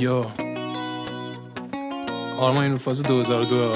یا آرمان این رو فاز 2002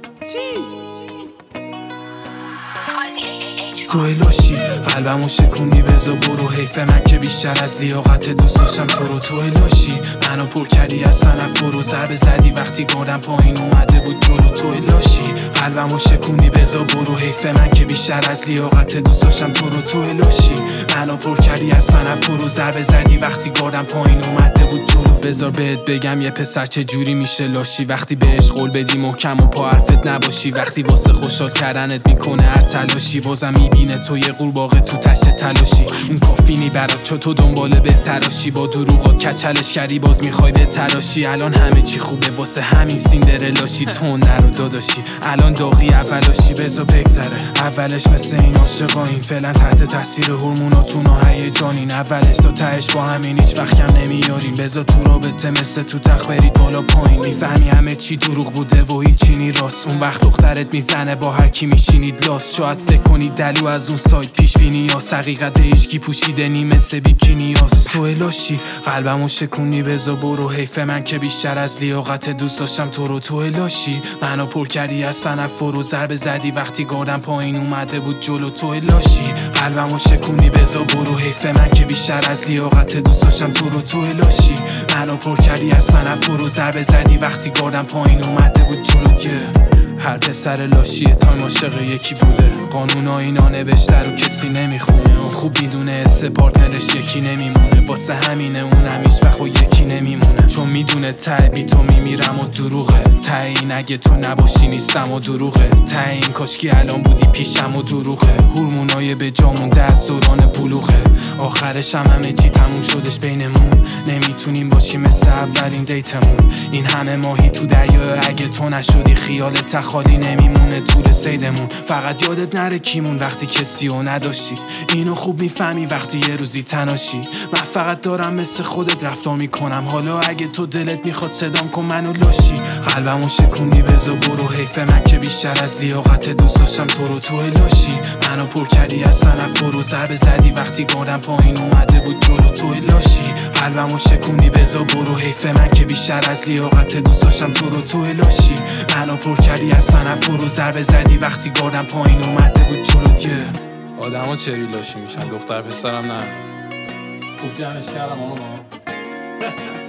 توی لاشی قلبمو شکونی بزا برو، حیف من که بیشتر از لیاقت دوست داشتم تو رو. توی لاشی منو پر کردی از سنف برو، ضربه زدی وقتی گردم پایین اومده بود جلو. توی لاشی قلبمو شکونی بزا برو، حیف من که بیشتر از لیاقت دوست داشتم تو رو. توی لاشی منو پر کردی از سنف برو، ضربه زدی وقتی گردم پایین اومده بود جلو. بذار بهت بگم یه پسر چه جوری میشه لاشی، وقتی بهش قول بدی محکم و پا حرفت نباشی، وقتی واسه خوشحال کردنت میکنه هر تلاشی، بازم میبینه تو یه قورباغه تو تشت تلاشی. اون کافینی برات چو تو دنباله به تراشی، با دروغات کچلش کردی باز میخوای به تراشی. الان همه چی خوبه واسه همین سیندرلاشی، تو نرو داداشی الان داغی اولاشی. بذار بگذره اولش مثل این عاشقاییم، فعلا تحت تاثیر هورموناتون و هیجانین، اولش تا تهش با همین هیچ وقت کم نمیاریم. بذار تو رابطه مثل تو تخت برید بالا پایین، میفهمی همه چی دروغ بوده و هیچی نی راست. اون وقت دخترت میزنه با هر کی میشینید لاست، شاید فکر کنی دلو از اون سایت پیش بینی یا حقیقت عشقی پوشیده نی مثل بیکینیاس. تو لاشی قلبمو شکونی بزا برو، حیف من که بیشتر از لیاقت دوست داشتم تو رو. تو لاشی منو پر کردی از سنف برو، ضربه زدی وقتی گردم پایین اومده بود جلو. تو لاشی قلبمو شکونی بزا برو، حیف من که بیشتر از لیاقت دوست داشتم تو رو. تو لاشی منو پر کردی از سنف برو، ضربه زدی وقتی گردم پایین اومده بود جلو. هر پسر لاشیه تایم عاشق یکی بوده، قانونا اینا نوشته رو کسی نمیخونه، اون خوب میدونه حس پارتنرش یکی نمیمونه، واسه همینه اونم هیچ وقت با یکی نمیمونه، چون میدونه ته بی تو میمیرم و دروغه، ته این اگه تو نباشی نیستم و دروغه، ته این کاشکی الان بودی پیشم و دروغه، هورمونای به جا مونده از دوران بلوغه، آخرش هم همه چی تموم شدش بینمون، نمیتونیم باشیم مثل اولین دیتمون، این همه ماهی تو دریا اگه تو نشدی خیالت خالی نمیمونه طول سیدمون، فقط یادت نره کیمون وقتی کسی رو نداشتی، اینو خوب میفهمی وقتی یه روزی تناشی، من فقط دارم مثل خودت رفتار میکنم، حالا اگه تو دلت میخواد صدام کن منو لاشی، قلبمو شکونی بزا برو، حیف من که بیشتر از لیاقت دوست داشتم تو رو. تو لاشی منو پر کردی از سنف برو، ضربه زدی وقتی گردم پایین اومده بود جلو. تو لاشی قلبمو شکونی بزا برو، حیف من که بیشتر از لیاقت دوست داشتم تو رو. تو لاشی منو پر کردی از سنف برو، ضربه زدی وقتی گردم پایین اومده بود جلو. آدما چری لاشی میشن، دختر پسرم نه. خوب جمعش کردم آقا.